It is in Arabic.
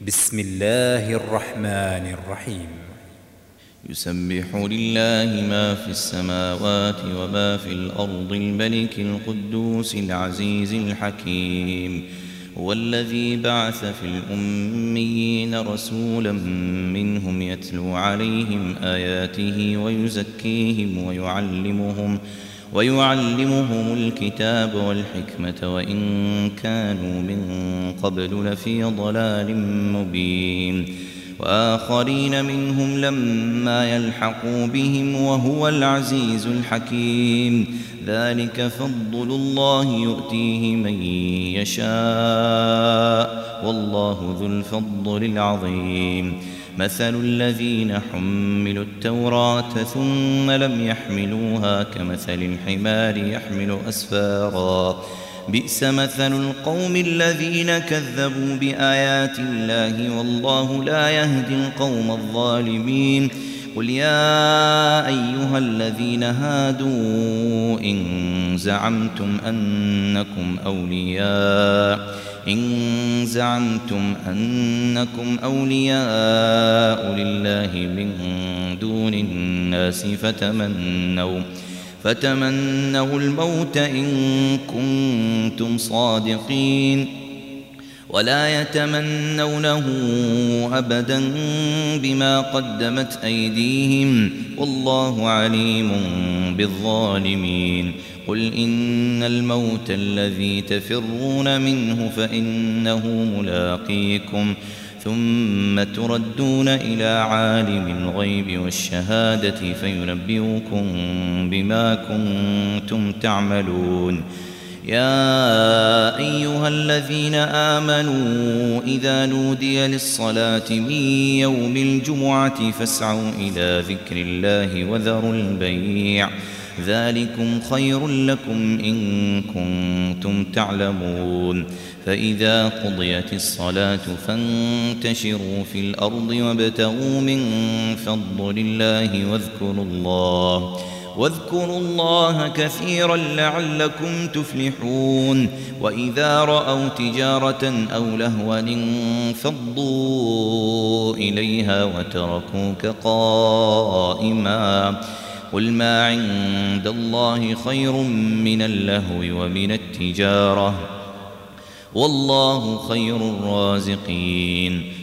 بسم الله الرحمن الرحيم. يسبح لله ما في السماوات وما في الأرض الملك القدوس العزيز الحكيم. هو الذي بعث في الأميين رسولا منهم يتلو عليهم آياته ويزكيهم ويعلمهم الكتاب والحكمة وإن كانوا من قبل لفي ضلال مبين، وآخرين منهم لما يلحقوا بهم وهو العزيز الحكيم. ذلك فضل الله يؤتيه من يشاء والله ذو الفضل العظيم. مثل الذين حملوا التوراة ثم لم يحملوها كمثل الحمار يحمل أسفارا، بئس مثل القوم الذين كذبوا بآيات الله والله لا يهدي القوم الظالمين. قل يا أيها الذين هادوا إن زعمتم أنكم أولياء لله من دون الناس فتمنوا الموت إن كنتم صادقين، ولا يتمنونه أبدا بما قدمت أيديهم والله عليم بالظالمين. قل إن الموت الذي تفرون منه فإنه ملاقيكم ثم تردون إلى عالم الغيب والشهادة فينبئكم بما كنتم تعملون. يا أيها الذين آمنوا إذا نودي للصلاة من يوم الجمعة فاسعوا إلى ذكر الله وذروا البيع، ذلكم خير لكم إن كنتم تعلمون. فإذا قضيت الصلاة فانتشروا في الأرض وابتغوا من فضل الله واذكروا الله كثيرا لعلكم تفلحون. وإذا رأوا تجارة أو لهوا انفضوا إليها وتركوك قائما. قل ما عند الله خير من اللهو ومن التجارة والله خير الرازقين.